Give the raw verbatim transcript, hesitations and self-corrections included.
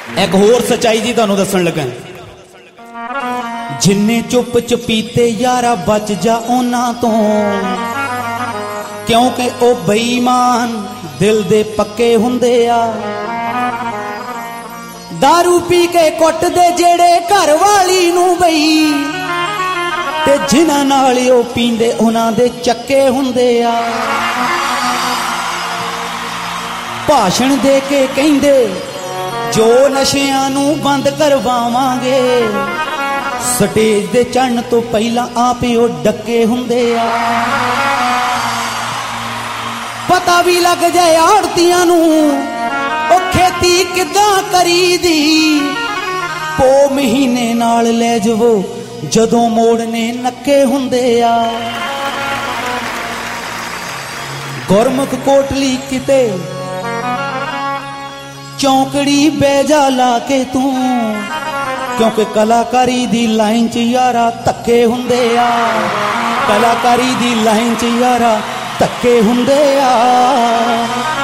एक होर सच्चाई जी तुहानूं दस्सण लगा, जिन्ने चुप चपीते यारा बच जा उन्हां तो, क्योंकि ओ बेईमान दिल दे पक्के हुंदे आ। दारू पी के कुट दे जेड़े घर वाली नूं बई, ते जिन्हां नाल ओ पींदे उन्हां दे चक्के हुंदे आ। भाषण दे के कहिंदे जो नशियां नूं बंद करवावांगे, स्टेज दे चढ़न तो पहला आप ही ओ डके हुंदे आ। पता भी लग जाए आड़तियां नूं ओ खेती किदां करीदी, पो महीने नाल ले जवो जदों मोड़ने नक्के हुंदे आ। गुरमुख कोटली किते चौंकड़ी बैजा ला के तू, क्योंकि कलाकारी दी लाइन च यारा धक्के हुंदे आ। कलाकारी दी लाइन च यारा धक्के हुंदे आ।